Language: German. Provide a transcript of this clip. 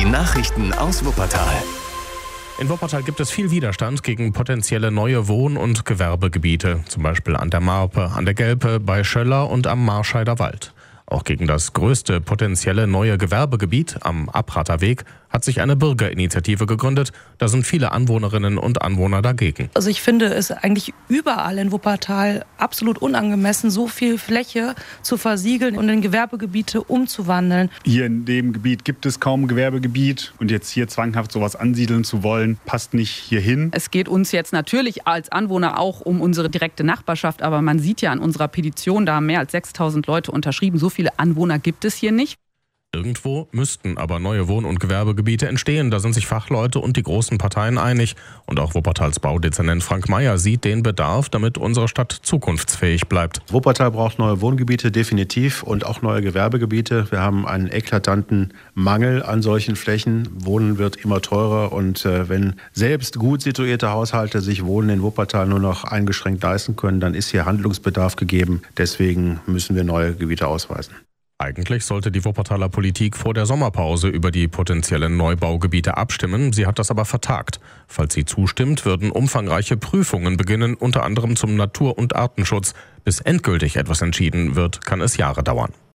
Die Nachrichten aus Wuppertal. In Wuppertal gibt es viel Widerstand gegen potenzielle neue Wohn- und Gewerbegebiete, zum Beispiel an der Marpe, an der Gelpe, bei Schöller und am Marscheider Wald. Auch gegen das größte potenzielle neue Gewerbegebiet am Abrater Weg hat sich eine Bürgerinitiative gegründet. Da sind viele Anwohnerinnen und Anwohner dagegen. Also ich finde es eigentlich überall in Wuppertal absolut unangemessen, so viel Fläche zu versiegeln und in Gewerbegebiete umzuwandeln. Hier in dem Gebiet gibt es kaum Gewerbegebiet und jetzt hier zwanghaft sowas ansiedeln zu wollen, passt nicht hierhin. Es geht uns jetzt natürlich als Anwohner auch um unsere direkte Nachbarschaft, aber man sieht ja an unserer Petition, da haben mehr als 6.000 Leute unterschrieben. So viele Anwohner gibt es hier nicht. Irgendwo müssten aber neue Wohn- und Gewerbegebiete entstehen. Da sind sich Fachleute und die großen Parteien einig. Und auch Wuppertals Baudezernent Frank Meyer sieht den Bedarf, damit unsere Stadt zukunftsfähig bleibt. Wuppertal braucht neue Wohngebiete definitiv und auch neue Gewerbegebiete. Wir haben einen eklatanten Mangel an solchen Flächen. Wohnen wird immer teurer und wenn selbst gut situierte Haushalte sich Wohnen in Wuppertal nur noch eingeschränkt leisten können, dann ist hier Handlungsbedarf gegeben. Deswegen müssen wir neue Gebiete ausweisen. Eigentlich sollte die Wuppertaler Politik vor der Sommerpause über die potenziellen Neubaugebiete abstimmen. Sie hat das aber vertagt. Falls sie zustimmt, würden umfangreiche Prüfungen beginnen, unter anderem zum Natur- und Artenschutz. Bis endgültig etwas entschieden wird, kann es Jahre dauern.